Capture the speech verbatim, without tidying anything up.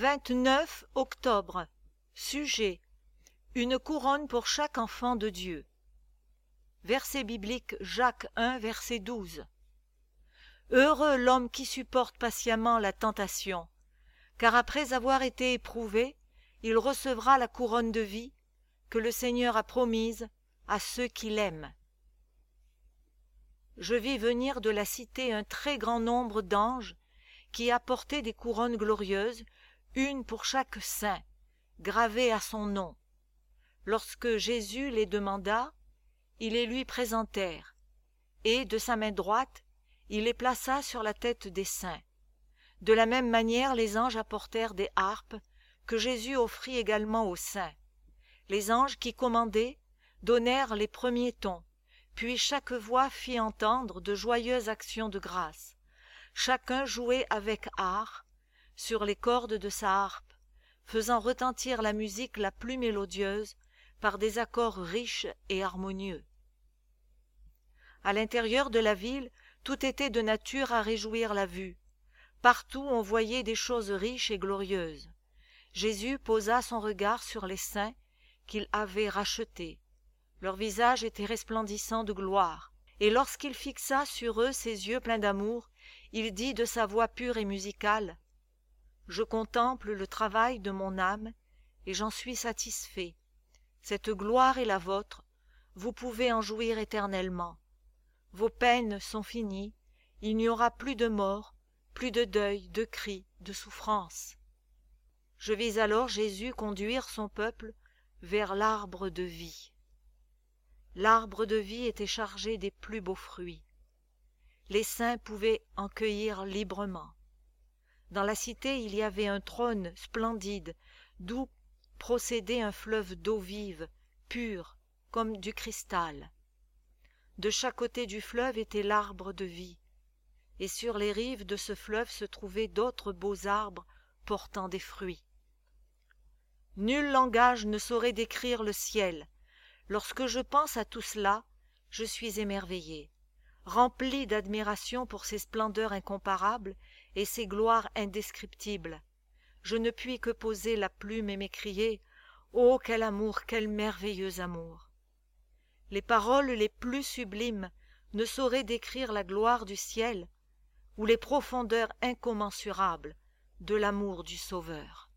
vingt-neuf octobre. Sujet: une couronne pour chaque enfant de Dieu. Verset biblique Jacques un, verset douze. Heureux l'homme qui supporte patiemment la tentation, car après avoir été éprouvé, il recevra la couronne de vie que le Seigneur a promise à ceux qui l'aiment. Je vis venir de la cité un très grand nombre d'anges qui apportaient des couronnes glorieuses, une pour chaque saint, gravée à son nom. Lorsque Jésus les demanda, ils les lui présentèrent, et de sa main droite, il les plaça sur la tête des saints. De la même manière, les anges apportèrent des harpes, que Jésus offrit également aux saints. Les anges qui commandaient donnèrent les premiers tons, puis chaque voix fit entendre de joyeuses actions de grâce. Chacun jouait avec art sur les cordes de sa harpe, faisant retentir la musique la plus mélodieuse par des accords riches et harmonieux. À l'intérieur de la ville, tout était de nature à réjouir la vue. Partout on voyait des choses riches et glorieuses. Jésus posa son regard sur les saints qu'il avait rachetés. Leurs visages étaient resplendissants de gloire, et lorsqu'il fixa sur eux ses yeux pleins d'amour, il dit de sa voix pure et musicale: « Je contemple le travail de mon âme, et j'en suis satisfait. Cette gloire est la vôtre, vous pouvez en jouir éternellement. Vos peines sont finies, il n'y aura plus de mort, plus de deuil, de cris, de souffrance. » Je vis alors Jésus conduire son peuple vers l'arbre de vie. L'arbre de vie était chargé des plus beaux fruits. Les saints pouvaient en cueillir librement. Dans la cité, il y avait un trône splendide, d'où procédait un fleuve d'eau vive, pure, comme du cristal. De chaque côté du fleuve était l'arbre de vie, et sur les rives de ce fleuve se trouvaient d'autres beaux arbres portant des fruits. Nul langage ne saurait décrire le ciel. Lorsque je pense à tout cela, je suis émerveillé, rempli d'admiration pour ses splendeurs incomparables et ses gloires indescriptibles. Je ne puis que poser la plume et m'écrier: « Oh, quel amour, quel merveilleux amour !» Les paroles les plus sublimes ne sauraient décrire la gloire du ciel ou les profondeurs incommensurables de l'amour du Sauveur.